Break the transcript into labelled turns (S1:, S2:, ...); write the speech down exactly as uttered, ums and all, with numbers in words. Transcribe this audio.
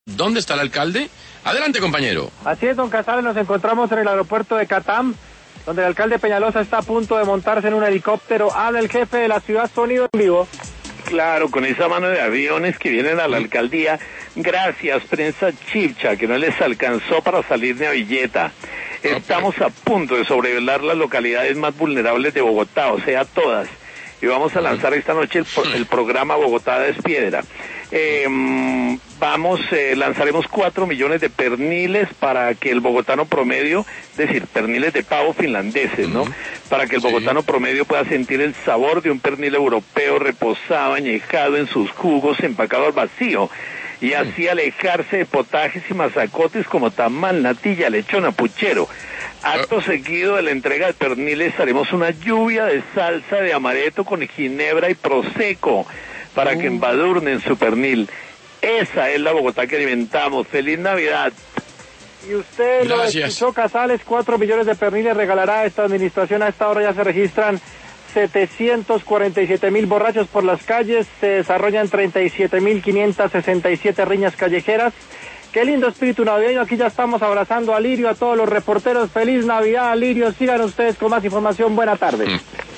S1: ¿Dónde está el alcalde? Adelante, compañero.
S2: Así es, don Casales, nos encontramos en el aeropuerto de Catam, donde el alcalde Peñalosa está a punto de montarse en un helicóptero. Habla el jefe de la ciudad, sonido en vivo.
S3: Claro, con esa mano de aviones que vienen a la alcaldía. Gracias, prensa chipcha, que no les alcanzó para salir de Avilleta. Estamos a punto de sobrevolar las localidades más vulnerables de Bogotá, o sea, todas. Y vamos a lanzar esta noche el, el programa Bogotá Despiedra. Eh, vamos, eh, lanzaremos cuatro millones de perniles para que el bogotano promedio, es decir, perniles de pavo finlandeses, ¿no? Para que el bogotano promedio pueda sentir el sabor de un pernil europeo reposado, añejado en sus jugos, empacado al vacío. Y así alejarse de potajes y mazacotes como tamal, natilla, lechona, puchero. Acto seguido de la entrega de perniles haremos una lluvia de salsa de amaretto con ginebra y prosecco para que embadurnen su pernil. Esa es la Bogotá que alimentamos. ¡Feliz Navidad!
S2: Y usted
S1: Gracias.
S2: Lo escuchó, Casales, cuatro millones de perniles regalará esta administración. A esta hora ya se registran setecientos cuarenta y siete mil borrachos por las calles, se desarrollan treinta y siete mil quinientas sesenta y siete riñas callejeras. Qué lindo espíritu navideño, aquí ya estamos abrazando a Lirio, a todos los reporteros. Feliz Navidad, Lirio, sigan ustedes con más información, buena tarde. Mm.